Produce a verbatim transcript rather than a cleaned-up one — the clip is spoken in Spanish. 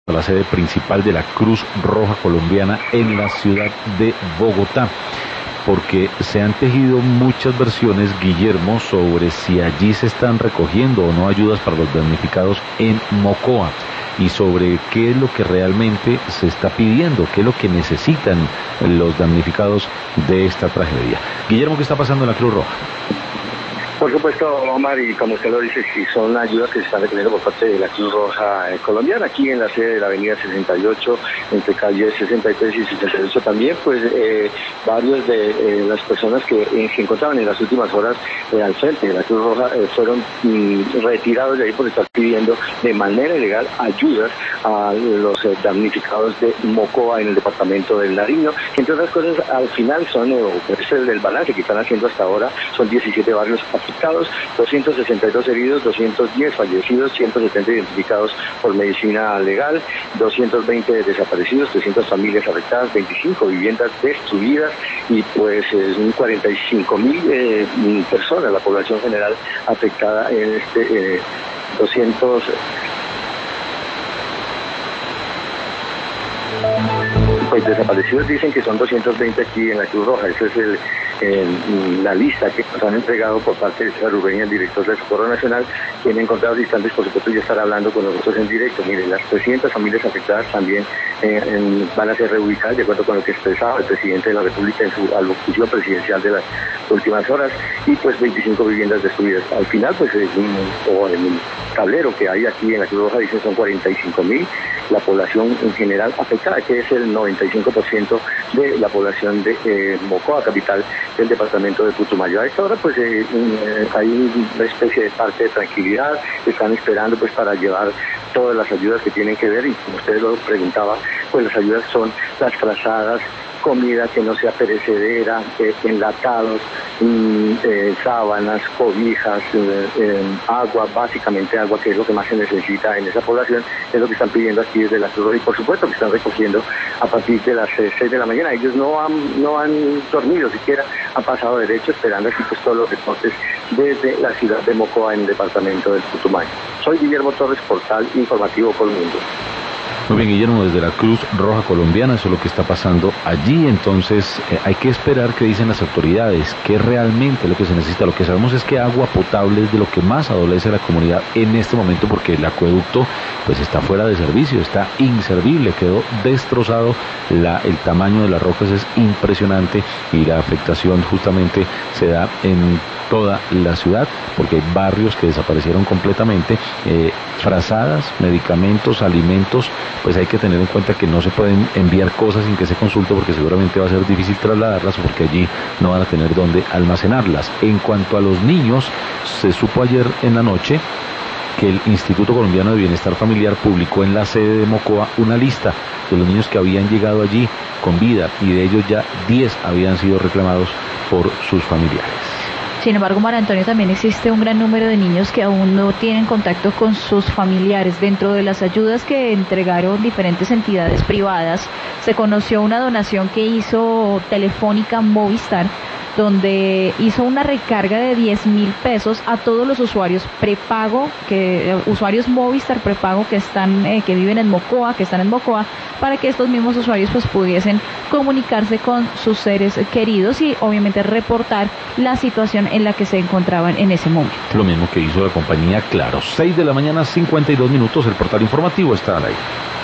la sede principal de la Cruz Roja Colombiana en la ciudad de Bogotá, porque se han tejido muchas versiones, Guillermo, sobre si allí se están recogiendo o no ayudas para los damnificados en Mocoa, y sobre qué es lo que realmente se está pidiendo, qué es lo que necesitan los damnificados de esta tragedia. Guillermo, ¿qué está pasando en la Cruz Roja? Por supuesto, Omar, y como usted lo dice, sí, son ayudas que se están recogiendo por parte de la Cruz Roja eh, colombiana, aquí en la sede de la avenida sesenta y ocho, entre calles sesenta y tres y sesenta y ocho también, pues eh, varios de eh, las personas que eh, se encontraban en las últimas horas eh, al frente de la Cruz Roja eh, fueron mm, retirados de ahí por estar pidiendo de manera ilegal ayudas a los eh, damnificados de Mocoa en el departamento del Nariño, que entre otras cosas al final son, eh, es el del balance que están haciendo hasta ahora, son diecisiete barrios afectados, doscientos sesenta y dos heridos, doscientos diez fallecidos, ciento setenta identificados por medicina legal, doscientos veinte desaparecidos, trescientas familias afectadas, veinticinco viviendas destruidas y pues eh, cuarenta y cinco mil eh, personas, la población general afectada en este eh, doscientos. Pues desaparecidos dicen que son doscientos veinte aquí en la Cruz Roja. Esa es el, el, la lista que nos han entregado por parte de César Ureña, el director del Socorro Nacional, quien en encontrados instantes, por supuesto, ya estará hablando con nosotros en directo. Miren, las trescientas familias afectadas también eh, en, van a ser reubicadas, de acuerdo con lo que expresaba el presidente de la República en su alocución presidencial de las últimas horas, y pues veinticinco viviendas destruidas. Al final, pues, es un, o en el tablero que hay aquí en la Cruz Roja, dicen son cuarenta y cinco mil, la población en general afectada, que es el noventa y cinco por ciento de la población de eh, Mocoa, capital del departamento de Putumayo. A esta hora pues eh, eh, hay una especie de parte de tranquilidad, están esperando pues para llevar todas las ayudas que tienen que ver, y como ustedes lo preguntaba, pues las ayudas son las frazadas, comida que no sea perecedera, eh, enlatados, mm, eh, sábanas, cobijas, eh, eh, agua, básicamente agua, que es lo que más se necesita en esa población, es lo que están pidiendo aquí desde la Cruz Roja, y por supuesto que están recogiendo a partir de las eh, seis de la mañana. Ellos no han, no han dormido siquiera, han pasado derecho esperando aquí pues todos los reportes desde la ciudad de Mocoa en el departamento del Putumayo. Soy Guillermo Torres, Portal Informativo Colmundo. Muy bien, Guillermo, desde la Cruz Roja Colombiana, eso es lo que está pasando allí. Entonces eh, hay que esperar qué dicen las autoridades, qué realmente es lo que se necesita. Lo que sabemos es que agua potable es de lo que más adolece a la comunidad en este momento, porque el acueducto pues está fuera de servicio, está inservible, quedó destrozado, la, el tamaño de las rocas es impresionante y la afectación justamente se da en toda la ciudad, porque hay barrios que desaparecieron completamente, eh, frazadas, medicamentos, alimentos, pues hay que tener en cuenta que no se pueden enviar cosas sin que se consulte, porque seguramente va a ser difícil trasladarlas, porque allí no van a tener dónde almacenarlas. En cuanto a los niños, se supo ayer en la noche que el Instituto Colombiano de Bienestar Familiar publicó en la sede de Mocoa una lista de los niños que habían llegado allí con vida, y de ellos ya diez habían sido reclamados por sus familiares. Sin embargo, María Antonio, también existe un gran número de niños que aún no tienen contacto con sus familiares. Dentro de las ayudas que entregaron diferentes entidades privadas, se conoció una donación que hizo Telefónica Movistar, donde hizo una recarga de diez mil pesos a todos los usuarios prepago, que usuarios Movistar prepago que están eh, que viven en Mocoa, que están en Mocoa, para que estos mismos usuarios pues pudiesen comunicarse con sus seres queridos y obviamente reportar la situación en la que se encontraban en ese momento. Lo mismo que hizo la compañía Claro. seis de la mañana, cincuenta y dos minutos, el portal informativo está al aire.